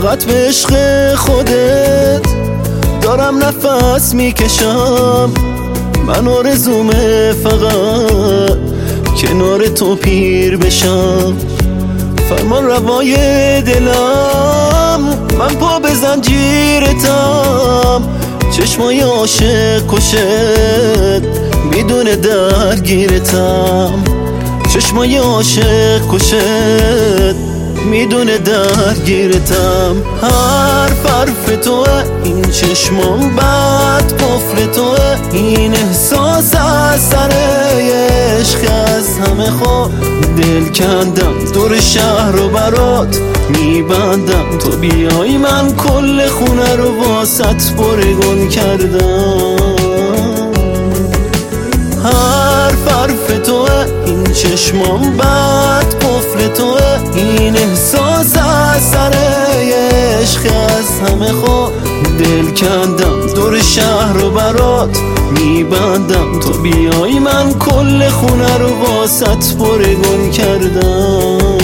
فقط به عشق خودت دارم نفس میکشم. من آرزومه فقط کنار تو پیر بشم. فرمان روای دلم من پا به زنجیرتم. چشمای عاشق کشت میدون درگیرتم. چشمای عاشق کشت میدون درگیرتم. حرف توه این چشمام بد قفل توه. این احساس از سر عشق از همه خواه دل کندم. دور شهر رو برات میبندم. تو بیای من کل خونه رو واسط پرگون کردم. حرف توه این چشمام بد قفل توه. این احساس از سر عشق از همه خواه دل کندم. دور شهر رو برات میبندم. تو بیای من کل خونه رو واسط پرگون کردم.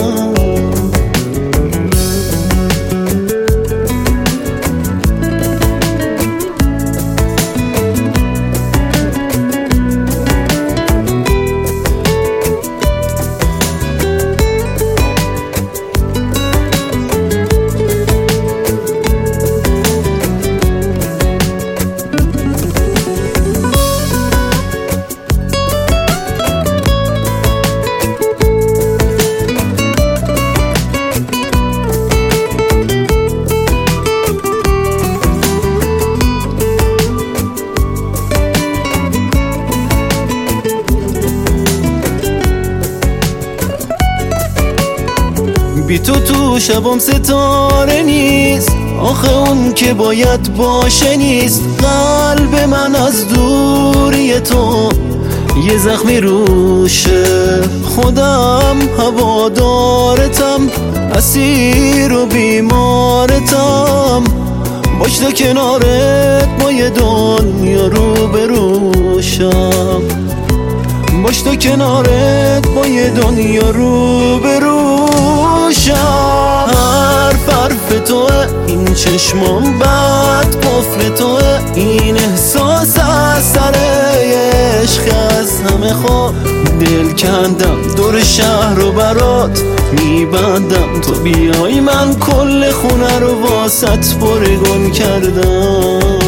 بی تو شبام ستاره نیست. آخه اون که باید باشه نیست. قلب من از دوری تو یه زخمی روشه. خودم هوادارتم اسیر و بیمارتم. باش تا کنارت با یه دنیا رو بروشم. باش تا کنارت با یه دنیا رو بروشم. حرف توه این چشمام بد قفل توه. این احساس از سر عشق از همه خواه دل کندم. دور شهر رو برات میبندم. تو بیای من کل خونه رو واسط پرگون کردم.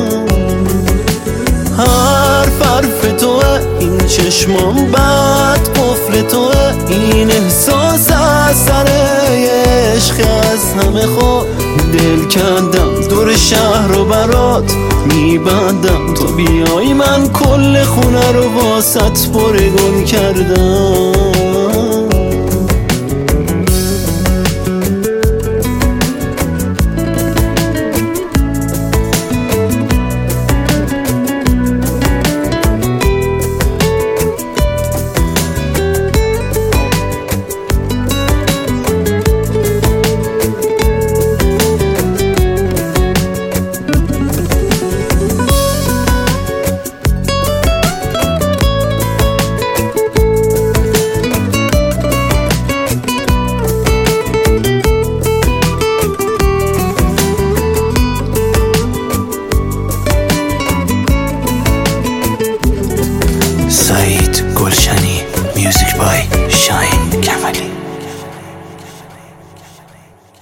حرف توه این چشمام بد قفل توه. این احساس از سر عشق از همه خواه دل کندم. دور شهر رو برات میبندم. تو بیای من کل خونه رو واسط پرگون کردم. سعید گلشنی.